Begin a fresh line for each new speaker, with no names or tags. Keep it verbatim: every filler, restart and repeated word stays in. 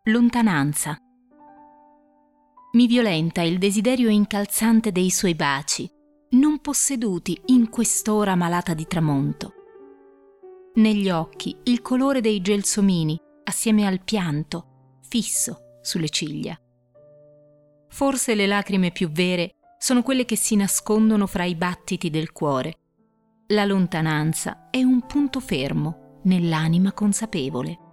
Lontananza. Mi violenta il desiderio incalzante dei suoi baci, non posseduti in quest'ora malata di tramonto. Negli occhi il colore dei gelsomini, assieme al pianto, fisso sulle ciglia. Forse le lacrime più vere sono quelle che si nascondono fra i battiti del cuore. La lontananza è un punto fermo nell'anima consapevole.